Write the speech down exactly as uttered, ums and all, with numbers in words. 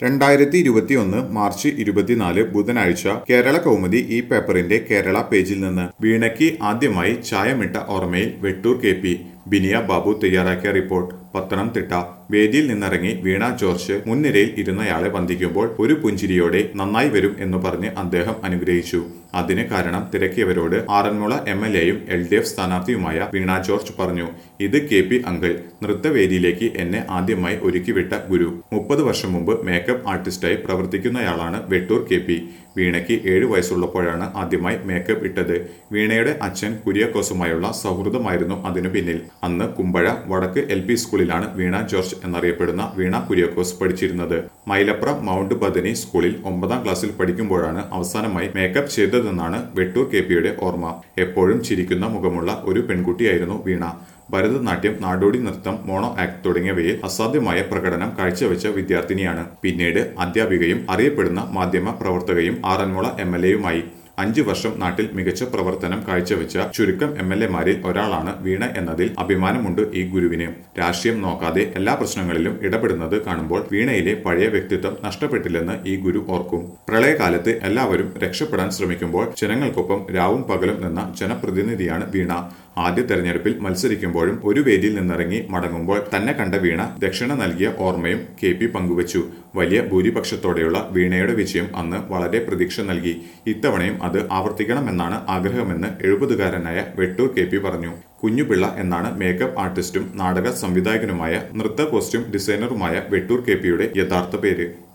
രണ്ടായിരത്തി ഇരുപത്തിയൊന്ന് മാർച്ച് ഇരുപത്തിനാല് ബുധനാഴ്ച കേരള കൗമുദി ഈ പേപ്പറിന്റെ കേരള പേജിൽ നിന്ന് വീണയ്ക്ക് ആദ്യമായി ചായമിട്ട ഓർമ്മയിൽ വെട്ടൂർ കെ പി ബിനിയ ബാബു തയ്യാറാക്കിയ റിപ്പോർട്ട്. പത്തനംതിട്ട വേദിയിൽ നിന്നിറങ്ങി വീണ ജോർജ് മുൻനിരയിൽ ഇരുന്നയാളെ വന്ദിക്കുമ്പോൾ ഒരു പുഞ്ചിരിയോടെ നന്നായി വരും എന്ന് പറഞ്ഞ് അദ്ദേഹം അനുഗ്രഹിച്ചു. അതിന് കാരണം തിരക്കിയവരോട് ആറന്മുള എം എൽ എയും എൽ ഡി എഫ് സ്ഥാനാർത്ഥിയുമായ വീണ ജോർജ് പറഞ്ഞു. ഇത് കെ പി അങ്കിൾ, നൃത്തവേദിയിലേക്ക് എന്നെ ആദ്യമായി ഒരുക്കിവിട്ട ഗുരു. മുപ്പത് വർഷം മുമ്പ് മേക്കപ്പ് ആർട്ടിസ്റ്റായി പ്രവർത്തിക്കുന്നയാളാണ് വെട്ടൂർ കെ പി. വീണയ്ക്ക് ഏഴു വയസ്സുള്ളപ്പോഴാണ് ആദ്യമായി മേക്കപ്പ് ഇട്ടത്. വീണയുടെ അച്ഛൻ കുര്യാക്കോസുമായുള്ള സൗഹൃദമായിരുന്നു അതിനു പിന്നിൽ. അന്ന് കുമ്പഴ വടക്ക് എൽ പി സ്കൂളിലാണ് വീണ ജോർജ് എന്നറിയപ്പെടുന്ന വീണ കുര്യാക്കോസ് പഠിച്ചിരുന്നത്. മൈലപ്ര മൗണ്ട് ബദനി സ്കൂളിൽ ഒമ്പതാം ക്ലാസ്സിൽ പഠിക്കുമ്പോഴാണ് അവസാനമായി മേക്കപ്പ് ചെയ്തതെന്നാണ് വെട്ടൂർ കെ പിയുടെ ഓർമ്മ. എപ്പോഴും ചിരിക്കുന്ന മുഖമുള്ള ഒരു പെൺകുട്ടിയായിരുന്നു വീണ. ഭരതനാട്യം, നാടോടി നൃത്തം, മോണോ ആക്ട് തുടങ്ങിയവയിൽ അസാധ്യമായ പ്രകടനം കാഴ്ചവെച്ച വിദ്യാർത്ഥിനിയാണ്. പിന്നീട് അധ്യാപികയും അറിയപ്പെടുന്ന മാധ്യമ പ്രവർത്തകയും ആറന്മുള എം എൽ എയുമായി. അഞ്ചു വർഷം നാട്ടിൽ മികച്ച പ്രവർത്തനം കാഴ്ചവെച്ച ചുരുക്കം എം എൽ എമാരിൽ ഒരാളാണ് വീണ എന്നതിൽ അഭിമാനമുണ്ട് ഈ ഗുരുവിന്. രാഷ്ട്രീയം നോക്കാതെ എല്ലാ പ്രശ്നങ്ങളിലും ഇടപെടുന്നത് കാണുമ്പോൾ വീണയിലെ പഴയ വ്യക്തിത്വം നഷ്ടപ്പെട്ടില്ലെന്ന് ഈ ഗുരു ഓർക്കും. പ്രളയകാലത്ത് എല്ലാവരും രക്ഷപ്പെടാൻ ശ്രമിക്കുമ്പോൾ ജനങ്ങൾക്കൊപ്പം രാവും പകലും നിന്ന ജനപ്രതിനിധിയാണ് വീണ. ആദ്യ തെരഞ്ഞെടുപ്പിൽ മത്സരിക്കുമ്പോഴും ഒരു വേദിയിൽ നിന്നിറങ്ങി മടങ്ങുമ്പോൾ തന്നെ കണ്ട വീണ ദക്ഷിണ നൽകിയ ഓർമ്മയും കെ പി പങ്കുവച്ചു. വലിയ ഭൂരിപക്ഷത്തോടെയുള്ള വീണയുടെ വിജയം അന്ന് വളരെ പ്രതീക്ഷ നൽകി. ഇത്തവണയും അത് ആവർത്തിക്കണമെന്നാണ് ആഗ്രഹമെന്ന് എഴുപതുകാരനായ വെട്ടൂർ കെ പി പറഞ്ഞു. കുഞ്ഞുപിള്ള എന്നാണ് മേക്കപ്പ് ആർട്ടിസ്റ്റും നാടക സംവിധായകനുമായ നൃത്ത കോസ്റ്റ്യൂം ഡിസൈനറുമായ വെട്ടൂർ കെ പിയുടെ യഥാർത്ഥ പേര്.